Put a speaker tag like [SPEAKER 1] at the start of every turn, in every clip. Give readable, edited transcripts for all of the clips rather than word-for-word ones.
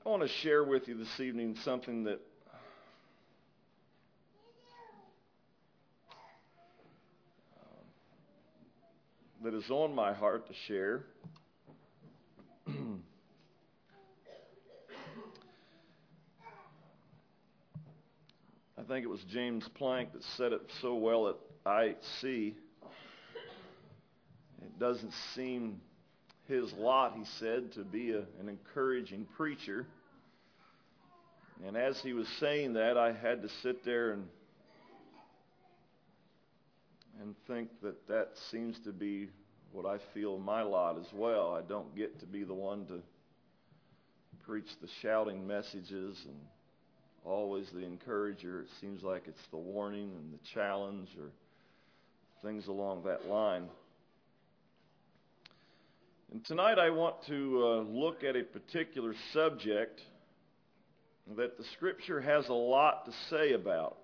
[SPEAKER 1] I want to share with you this evening something that is on my heart to share. I think it was James Plank that said it so well at IC. It doesn't seem his lot, he said, to be an encouraging preacher. And as he was saying that, I had to sit there and think that seems to be what I feel my lot as well. I don't get to be the one to preach the shouting messages and always the encourager. It seems like it's the warning and the challenge or things along that line. And tonight I want to look at a particular subject that the Scripture has a lot to say about.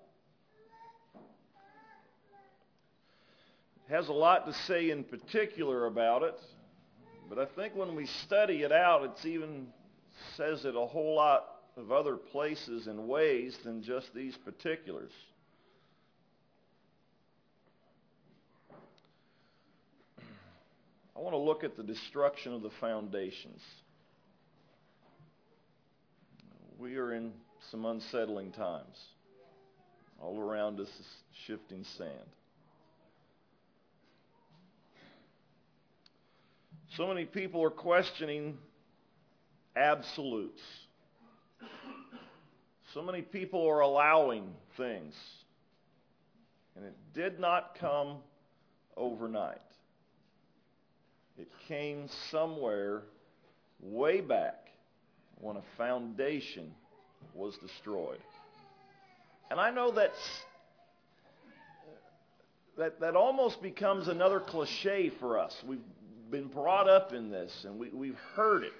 [SPEAKER 1] It has a lot to say in particular about it, but I think when we study it out, it even says it a whole lot of other places and ways than just these particulars. I want to look at the destruction of the foundations. We are in some unsettling times. All around us is shifting sand. So many people are questioning absolutes. So many people are allowing things. And it did not come overnight. It came somewhere way back when a foundation was destroyed. And I know that almost becomes another cliche for us. We've been brought up in this, and we've heard it.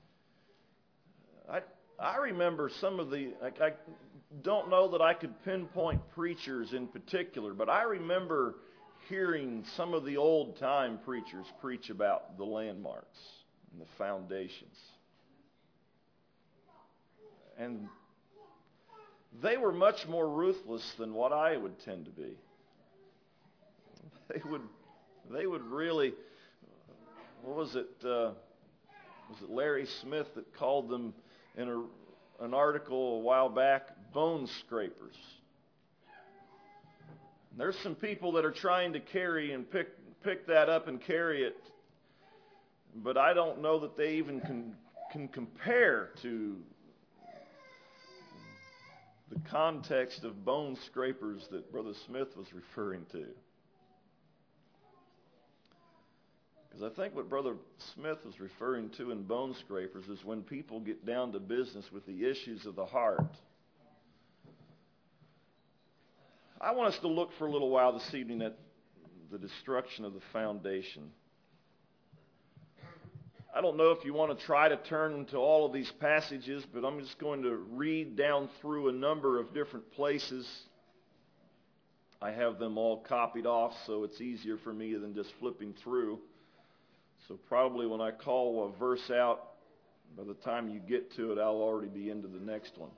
[SPEAKER 1] I remember some of the, I don't know that I could pinpoint preachers in particular, but I remember hearing some of the old-time preachers preach about the landmarks and the foundations. And they were much more ruthless than what I would tend to be. They would really, what was it Larry Smith that called them in an article a while back, bone scrapers. There's some people that are trying to carry and pick that up and carry it, but I don't know that they even can compare to the context of bone scrapers that Brother Smith was referring to. Because I think what Brother Smith was referring to in bone scrapers is when people get down to business with the issues of the heart. I want us to look for a little while this evening at the destruction of the foundation. I don't know if you want to try to turn to all of these passages, but I'm just going to read down through a number of different places. I have them all copied off, so it's easier for me than just flipping through. So probably when I call a verse out, by the time you get to it, I'll already be into the next one.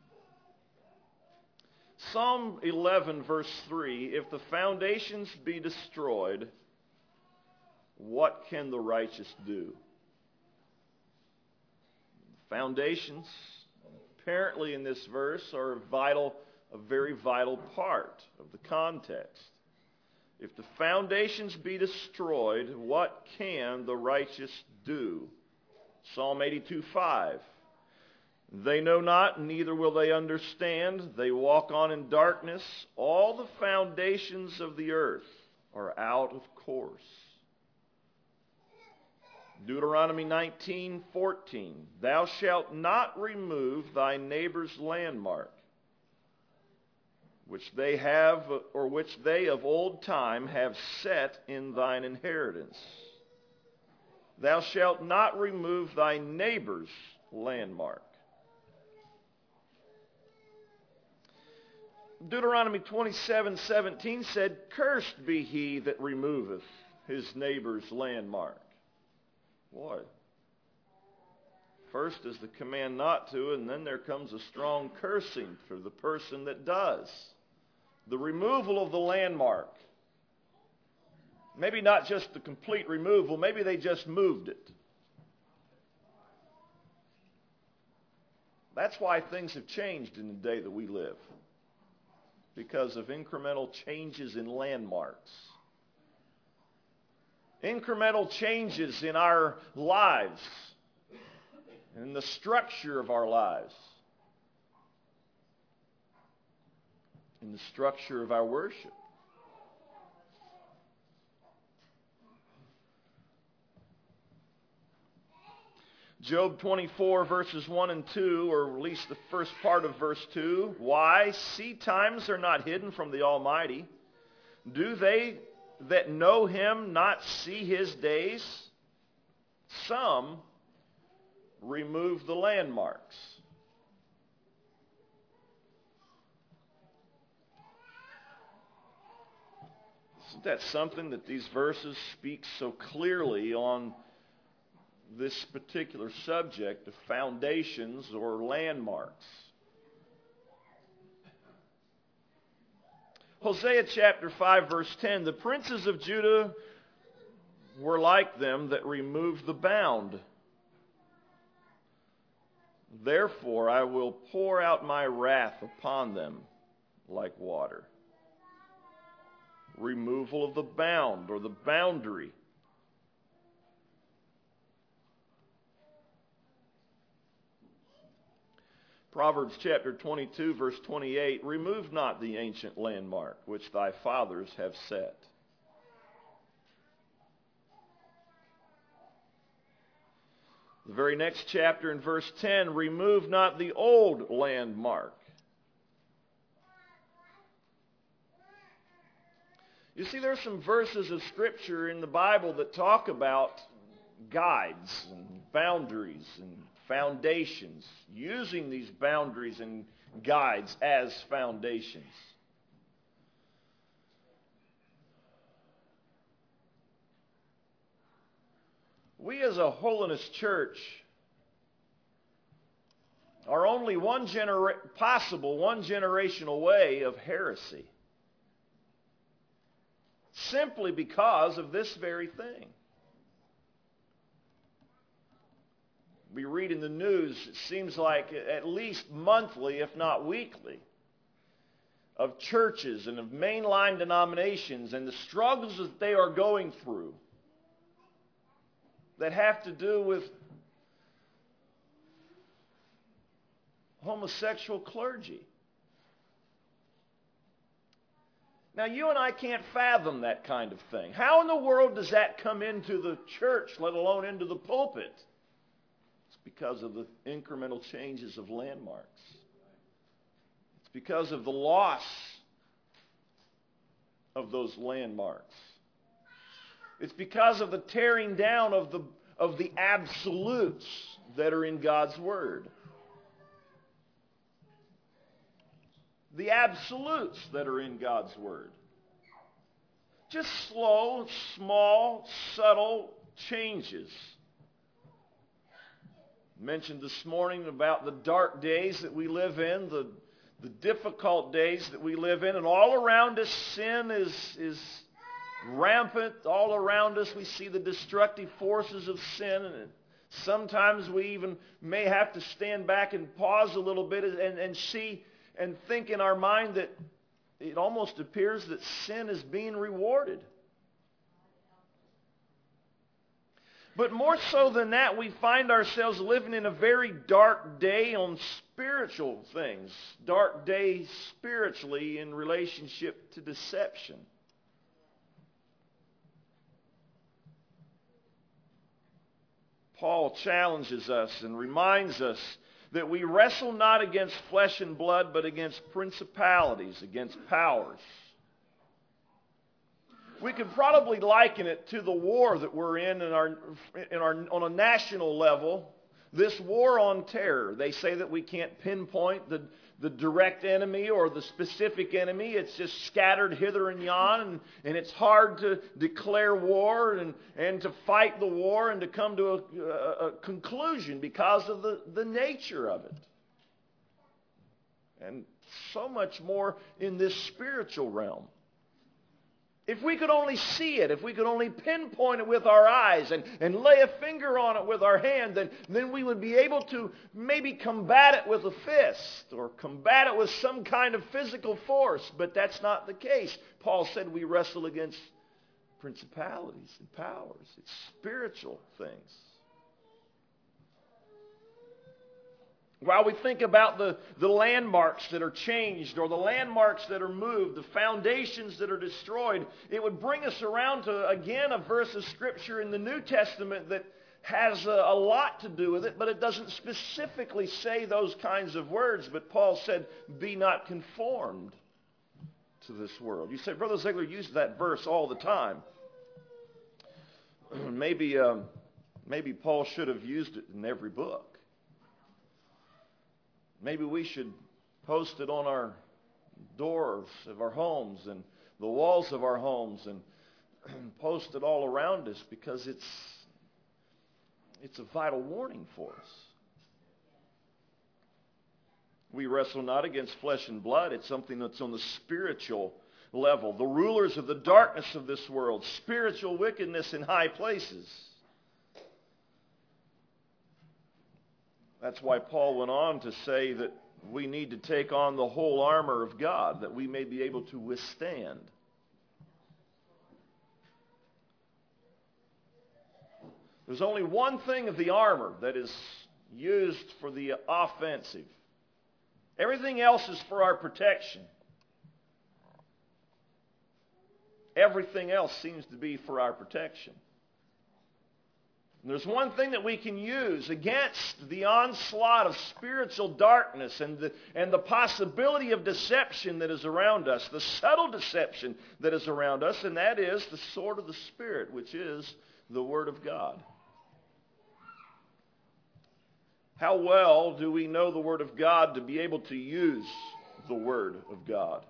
[SPEAKER 1] Psalm 11, verse 3, if the foundations be destroyed, what can the righteous do? Foundations, apparently in this verse, are a very vital part of the context. If the foundations be destroyed, what can the righteous do? Psalm 82, 5. They know not, neither will they understand. They walk on in darkness. All the foundations of the earth are out of course. Deuteronomy 19:14. Thou shalt not remove thy neighbor's landmark, which they of old time have set in thine inheritance. Thou shalt not remove thy neighbor's landmark. Deuteronomy 27:17 said, cursed be he that removeth his neighbor's landmark. Boy, First is the command not to, and then there comes a strong cursing for the person that does. The removal of the landmark. Maybe not just the complete removal, maybe they just moved it. That's why things have changed in the day that we live. Because of incremental changes in landmarks. Incremental changes in our lives. And in the structure of our lives. In the structure of our worship. Job 24 verses 1 and 2, or at least the first part of verse 2. Why? Seed times are not hidden from the Almighty. Do they that know Him not see His days? Some remove the landmarks. Isn't that something that these verses speak so clearly on this particular subject of foundations or landmarks? Hosea chapter 5 verse 10, the princes of Judah were like them that removed the bound. Therefore I will pour out my wrath upon them like water. Removal of the bound or the boundary. Proverbs chapter 22 verse 28, remove not the ancient landmark which thy fathers have set. The very next chapter in verse 10, remove not the old landmark. You see, there's some verses of Scripture in the Bible that talk about guides and boundaries and foundations, using these boundaries and guides as foundations. We as a holiness church are only one generational way of heresy. Simply because of this very thing. We read in the news, it seems like at least monthly, if not weekly, of churches and of mainline denominations and the struggles that they are going through that have to do with homosexual clergy. Now, you and I can't fathom that kind of thing. How in the world does that come into the church, let alone into the pulpit? It's because of the incremental changes of landmarks. It's because of the loss of those landmarks. It's because of the tearing down of the absolutes that are in God's Word. The absolutes that are in God's Word. Just slow, small, subtle changes. I mentioned this morning about the dark days that we live in, the difficult days that we live in, and all around us sin is rampant. All around us we see the destructive forces of sin, and sometimes we even may have to stand back and pause a little bit and see and think in our mind that it almost appears that sin is being rewarded. But more so than that, we find ourselves living in a very dark day on spiritual things. Dark day spiritually in relationship to deception. Paul challenges us and reminds us that we wrestle not against flesh and blood, but against principalities, against powers. We could probably liken it to the war that we're in on a national level This war on terror, they say that we can't pinpoint the direct enemy or the specific enemy. It's just scattered hither and yon, and it's hard to declare war and to fight the war and to come to a conclusion because of the nature of it. And so much more in this spiritual realm. If we could only see it, if we could only pinpoint it with our eyes and lay a finger on it with our hand, then we would be able to maybe combat it with a fist or combat it with some kind of physical force. But that's not the case. Paul said we wrestle against principalities and powers. It's spiritual things. While we think about the landmarks that are changed or the landmarks that are moved, the foundations that are destroyed, it would bring us around to, again, a verse of Scripture in the New Testament that has a lot to do with it, but it doesn't specifically say those kinds of words. But Paul said, be not conformed to this world. You say, Brother Ziegler used that verse all the time. Maybe Paul should have used it in every book. Maybe we should post it on our doors of our homes and the walls of our homes and post it all around us, because it's a vital warning for us. We wrestle not against flesh and blood. It's something that's on the spiritual level. The rulers of the darkness of this world, spiritual wickedness in high places. That's why Paul went on to say that we need to take on the whole armor of God, that we may be able to withstand. There's only one thing of the armor that is used for the offensive. Everything else is for our protection. Everything else seems to be for our protection. And there's one thing that we can use against the onslaught of spiritual darkness and the possibility of deception that is around us, the subtle deception that is around us, and that is the sword of the Spirit, which is the Word of God. How well do we know the Word of God to be able to use the Word of God?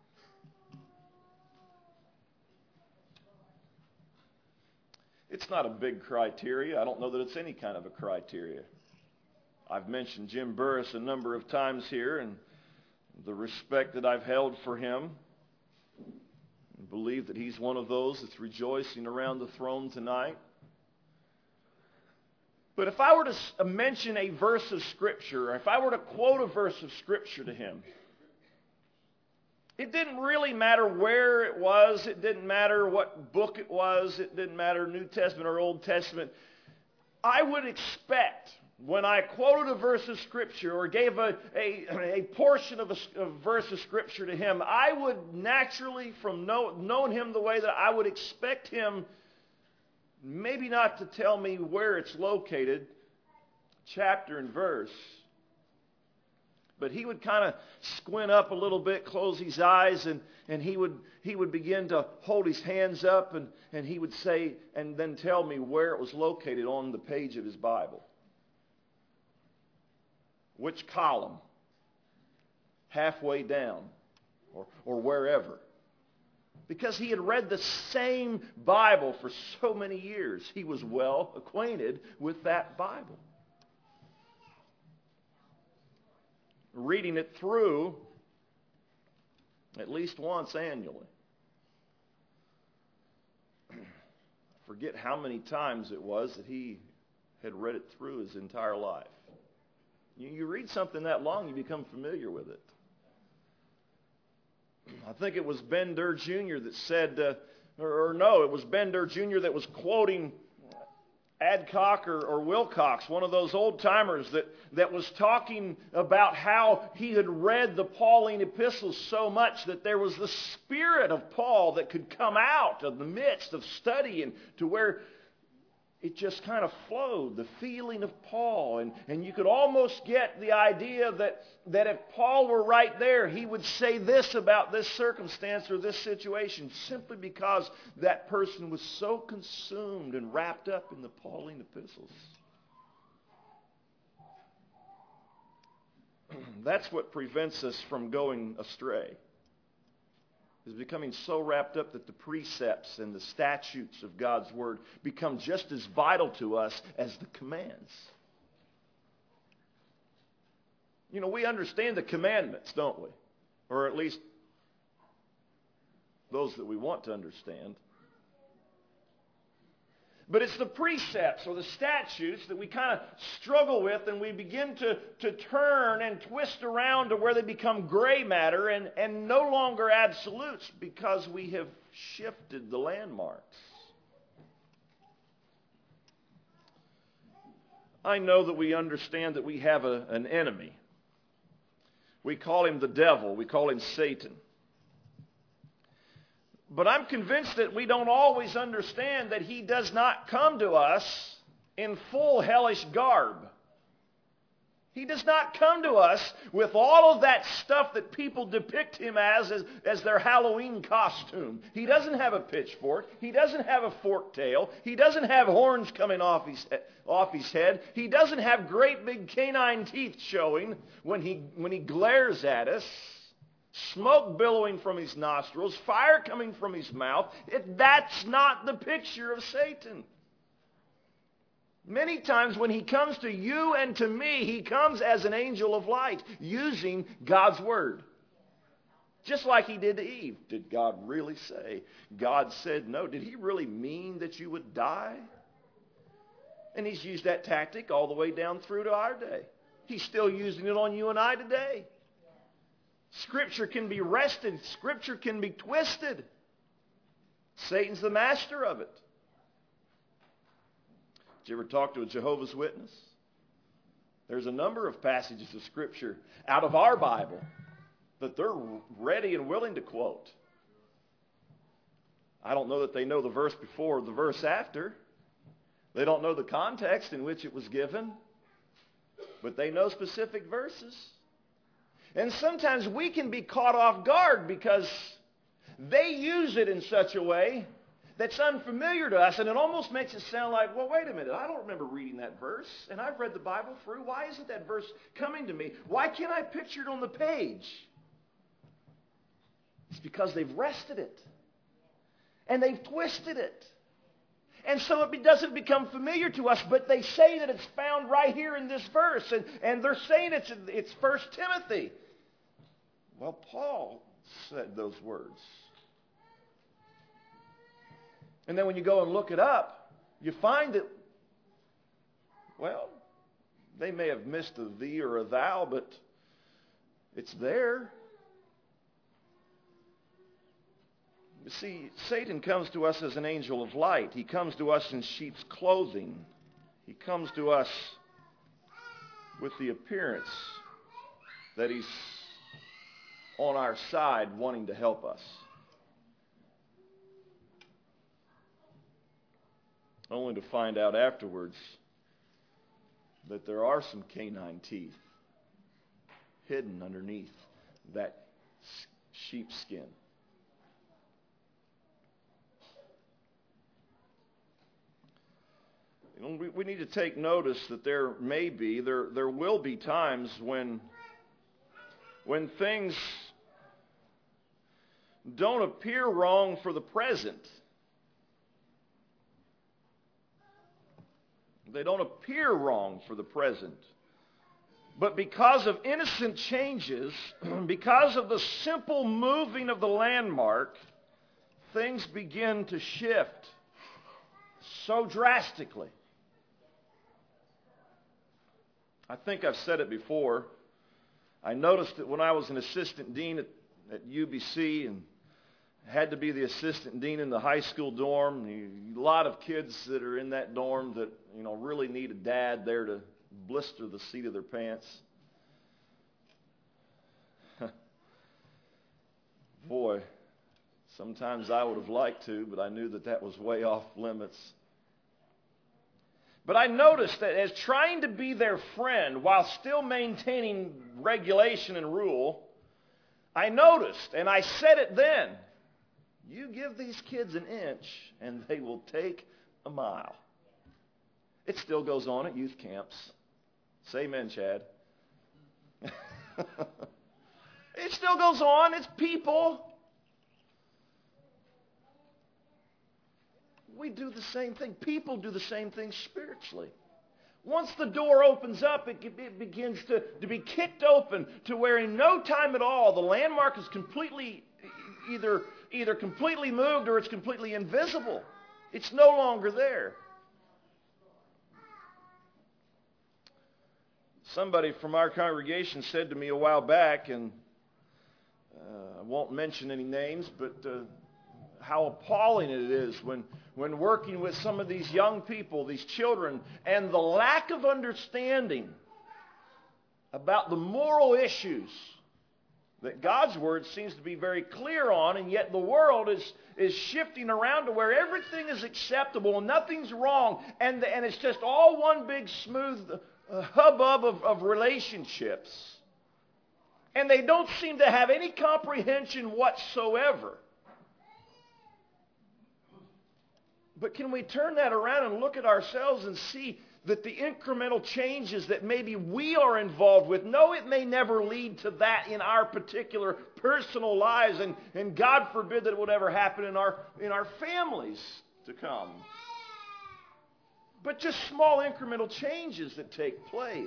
[SPEAKER 1] It's not a big criteria. I don't know that it's any kind of a criteria. I've mentioned Jim Burris a number of times here and the respect that I've held for him. I believe that he's one of those that's rejoicing around the throne tonight. But if I were to mention a verse of Scripture, or if I were to quote a verse of Scripture to him, it didn't really matter where it was. It didn't matter what book it was. It didn't matter New Testament or Old Testament. I would expect, when I quoted a verse of Scripture or gave a portion of a verse of Scripture to him, I would naturally, from knowing him the way that I would expect him, maybe not to tell me where it's located, chapter and verse, but he would kind of squint up a little bit, close his eyes, and he would begin to hold his hands up, and he would say, and then tell me where it was located on the page of his Bible. Which column, halfway down, or wherever. Because he had read the same Bible for so many years. He was well acquainted with that Bible. Reading it through at least once annually. I forget how many times it was that he had read it through his entire life. You read something that long, you become familiar with it. I think it was Ben Durr Jr. that said, it was Ben Durr Jr. that was quoting Adcock or Wilcox, one of those old-timers that was talking about how he had read the Pauline epistles so much that there was the spirit of Paul that could come out of the midst of studying to where it just kind of flowed, the feeling of Paul. And you could almost get the idea that if Paul were right there, he would say this about this circumstance or this situation, simply because that person was so consumed and wrapped up in the Pauline epistles. That's what prevents us from going astray. Is becoming so wrapped up that the precepts and the statutes of God's Word become just as vital to us as the commands. You know, we understand the commandments, don't we? Or at least those that we want to understand. But it's the precepts or the statutes that we kind of struggle with, and we begin to turn and twist around to where they become gray matter and no longer absolutes because we have shifted the landmarks. I know that we understand that we have an enemy. We call him the devil. We call him Satan. But I'm convinced that we don't always understand that he does not come to us in full hellish garb. He does not come to us with all of that stuff that people depict him as their Halloween costume. He doesn't have a pitchfork. He doesn't have a forked tail. He doesn't have horns coming off his head. He doesn't have great big canine teeth showing when he glares at us. Smoke billowing from his nostrils, fire coming from his mouth. That's not the picture of Satan. Many times when he comes to you and to me, he comes as an angel of light, using God's Word. Just like he did to Eve. Did God really say? God said no. Did he really mean that you would die? And he's used that tactic all the way down through to our day. He's still using it on you and I today. Scripture can be wrested. Scripture can be twisted. Satan's the master of it. Did you ever talk to a Jehovah's Witness? There's a number of passages of Scripture out of our Bible that they're ready and willing to quote. I don't know that they know the verse before or the verse after. They don't know the context in which it was given. But they know specific verses. And sometimes we can be caught off guard because they use it in such a way that's unfamiliar to us, and it almost makes it sound like, well, wait a minute, I don't remember reading that verse, and I've read the Bible through. Why isn't that verse coming to me? Why can't I picture it on the page? It's because they've wrested it, and they've twisted it. And so it doesn't become familiar to us, but they say that it's found right here in this verse. And they're saying it's 1 Timothy. Well, Paul said those words. And then when you go and look it up, you find that, well, they may have missed a thee or a thou, but it's there. You see, Satan comes to us as an angel of light. He comes to us in sheep's clothing. He comes to us with the appearance that he's on our side wanting to help us. Only to find out afterwards that there are some canine teeth hidden underneath that sheepskin. We need to take notice that there will be times when things don't appear wrong for the present. They don't appear wrong for the present. But because of innocent changes, because of the simple moving of the landmark, things begin to shift so drastically. I think I've said it before. I noticed that when I was an assistant dean at UBC and had to be the assistant dean in the high school dorm, a lot of kids that are in that dorm that really need a dad there to blister the seat of their pants. Boy, sometimes I would have liked to, but I knew that was way off limits. But I noticed that as trying to be their friend while still maintaining regulation and rule, I noticed, and I said it then, you give these kids an inch and they will take a mile. It still goes on at youth camps. Say amen, Chad. It still goes on. It's people. We do the same thing. People do the same thing spiritually. Once the door opens up, it begins to be kicked open to where in no time at all the landmark is completely either completely moved or it's completely invisible. It's no longer there. Somebody from our congregation said to me a while back, and I won't mention any names, but how appalling it is when working with some of these young people, these children, and the lack of understanding about the moral issues that God's Word seems to be very clear on, and yet the world is shifting around to where everything is acceptable and nothing's wrong, and it's just all one big smooth hubbub of relationships. And they don't seem to have any comprehension whatsoever. But can we turn that around and look at ourselves and see that the incremental changes that maybe we are involved with, no, it may never lead to that in our particular personal lives, and God forbid that it would ever happen in our families to come. But just small incremental changes that take place.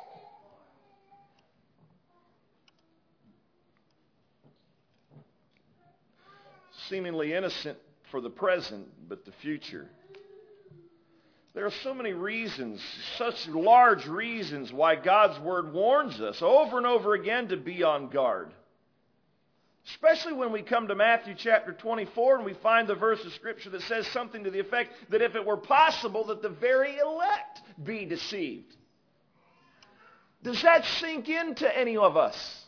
[SPEAKER 1] Seemingly innocent for the present, but the future. There are so many reasons, such large reasons why God's Word warns us over and over again to be on guard. Especially when we come to Matthew chapter 24 and we find the verse of Scripture that says something to the effect that if it were possible that the very elect be deceived. Does that sink into any of us?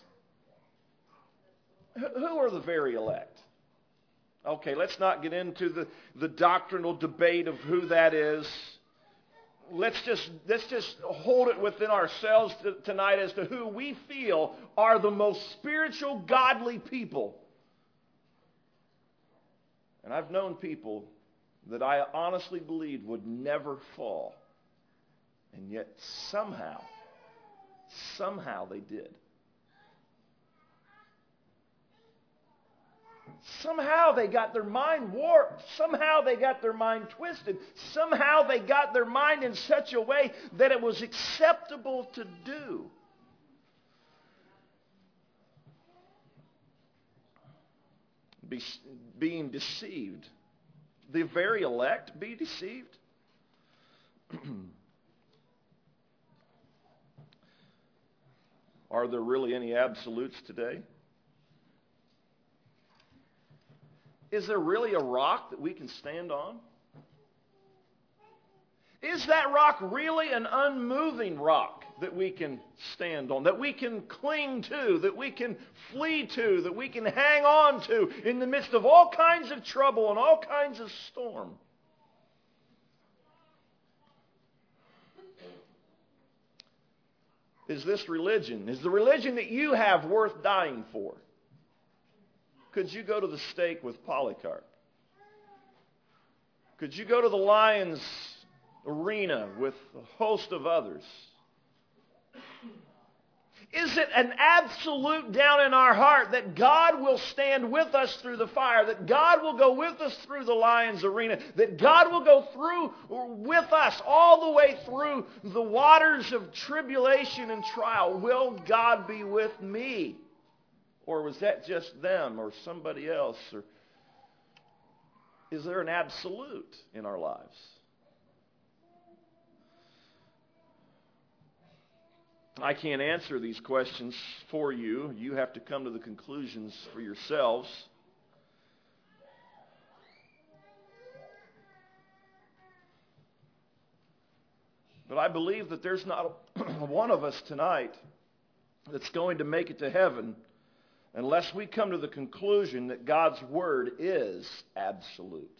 [SPEAKER 1] Who are the very elect? Okay, let's not get into the doctrinal debate of who that is. Let's just hold it within ourselves tonight as to who we feel are the most spiritual, godly people. And I've known people that I honestly believed would never fall. And yet somehow they did. Somehow they got their mind warped. Somehow they got their mind twisted. Somehow they got their mind in such a way that it was acceptable to do. Being deceived. The very elect be deceived. Are there really any absolutes today? Is there really a rock that we can stand on? Is that rock really an unmoving rock that we can stand on, that we can cling to, that we can flee to, that we can hang on to in the midst of all kinds of trouble and all kinds of storm? Is this religion, is the religion that you have worth dying for? Could you go to the stake with Polycarp? Could you go to the lion's arena with a host of others? Is it an absolute down in our heart that God will stand with us through the fire, that God will go with us through the lion's arena, that God will go through with us all the way through the waters of tribulation and trial? Will God be with me? Or was that just them or somebody else? Or is there an absolute in our lives? I can't answer these questions for you. You have to come to the conclusions for yourselves. But I believe that there's not one of us tonight that's going to make it to heaven unless we come to the conclusion that God's Word is absolute.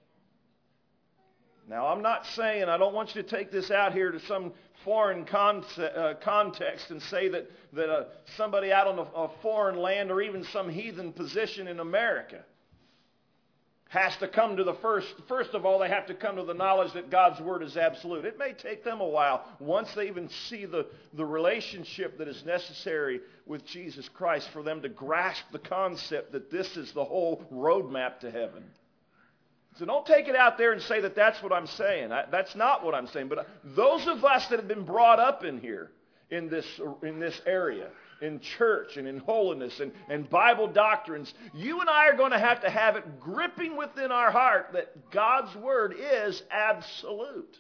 [SPEAKER 1] Now, I'm not saying, I don't want you to take this out here to some foreign context and say that somebody out on a foreign land or even some heathen position in America has to come to the first of all, they have to come to the knowledge that God's Word is absolute. It may take them a while once they even see the relationship that is necessary with Jesus Christ for them to grasp the concept that this is the whole roadmap to heaven. So don't take it out there and say that that's what I'm saying. That's not what I'm saying. But those of us that have been brought up in here, in this area, in church and in holiness and Bible doctrines, you and I are going to have it gripping within our heart that God's Word is absolute.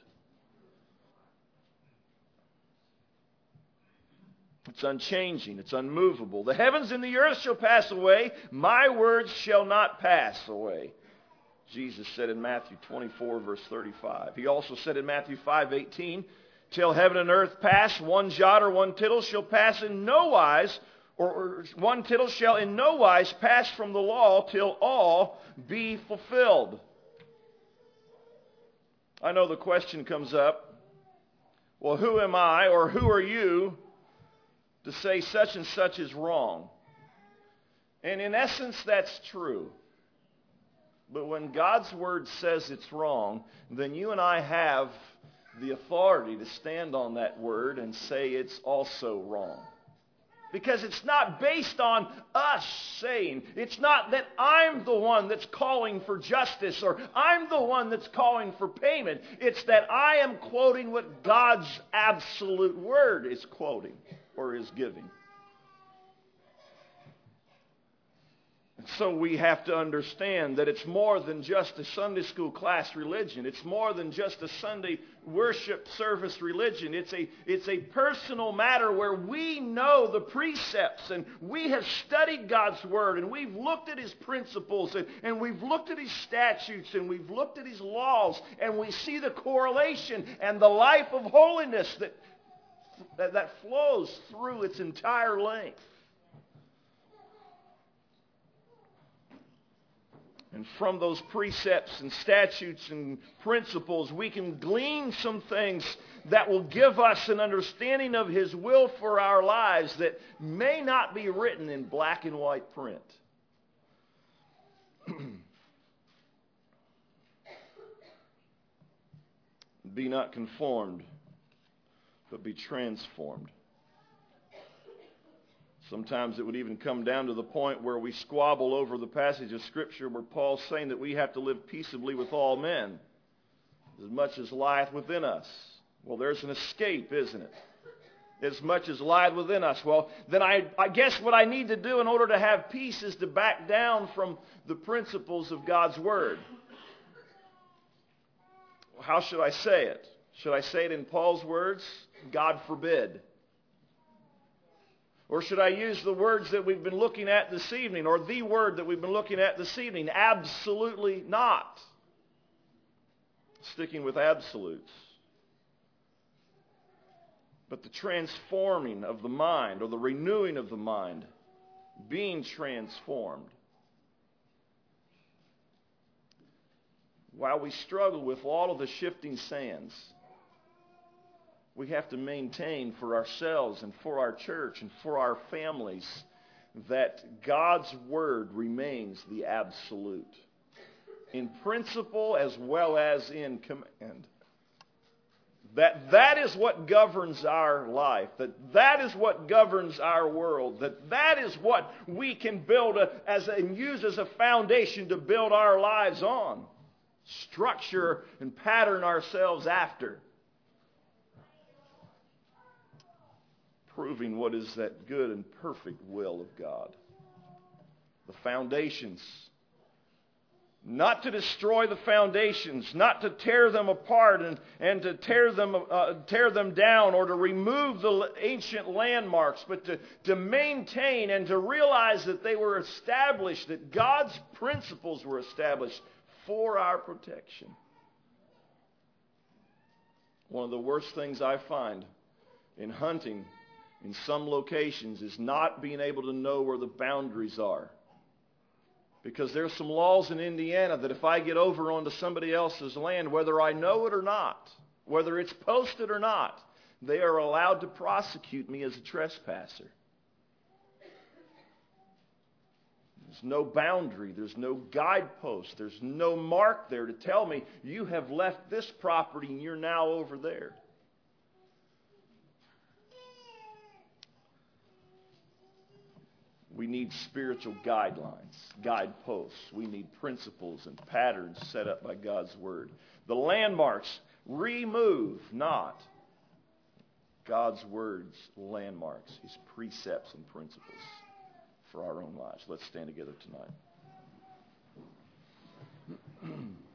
[SPEAKER 1] It's unchanging. It's unmovable. The heavens and the earth shall pass away. My words shall not pass away. Jesus said in Matthew 24, verse 35. He also said in Matthew 5:18, till heaven and earth pass, one jot or one tittle shall pass in no wise, or one tittle shall in no wise pass from the law till all be fulfilled. I know the question comes up, well, who am I or who are you to say such and such is wrong? And in essence, that's true. But when God's Word says it's wrong, then you and I have the authority to stand on that word and say it's also wrong. Because it's not based on us saying. It's not that I'm the one that's calling for justice or I'm the one that's calling for payment. It's that I am quoting what God's absolute word is quoting or is giving. So we have to understand that it's more than just a Sunday school class religion. It's more than just a Sunday worship service religion. It's a personal matter where we know the precepts and we have studied God's Word and we've looked at His principles and we've looked at His statutes and we've looked at His laws and we see the correlation and the life of holiness that flows through its entire length. And from those precepts and statutes and principles, we can glean some things that will give us an understanding of His will for our lives that may not be written in black and white print. Be not conformed, but be transformed. Sometimes it would even come down to the point where we squabble over the passage of Scripture where Paul's saying that we have to live peaceably with all men, as much as lieth within us. Well, there's an escape, isn't it? As much as lieth within us. Well, then I guess what I need to do in order to have peace is to back down from the principles of God's Word. How should I say it? Should I say it in Paul's words? God forbid. Or should I use the words that we've been looking at this evening, or the word that we've been looking at this evening? Absolutely not. Sticking with absolutes. But the transforming of the mind, or the renewing of the mind, being transformed. While we struggle with all of the shifting sands, we have to maintain for ourselves and for our church and for our families that God's Word remains the absolute. In principle as well as in command. That is what governs our life. That is what governs our world. That is what we can build and use as a foundation to build our lives on. Structure and pattern ourselves after. Proving what is that good and perfect will of God. The foundations. Not to destroy the foundations, not to tear them apart and to tear them down or to remove the ancient landmarks, but to maintain and to realize that they were established, that God's principles were established for our protection. One of the worst things I find in hunting in some locations is not being able to know where the boundaries are. Because there's some laws in Indiana that if I get over onto somebody else's land, whether I know it or not, whether it's posted or not, they are allowed to prosecute me as a trespasser. There's no boundary. There's no guidepost. There's no mark there to tell me you have left this property and you're now over there. We need spiritual guidelines, guideposts. We need principles and patterns set up by God's Word. The landmarks remove not God's Word's landmarks, His precepts and principles for our own lives. Let's stand together tonight.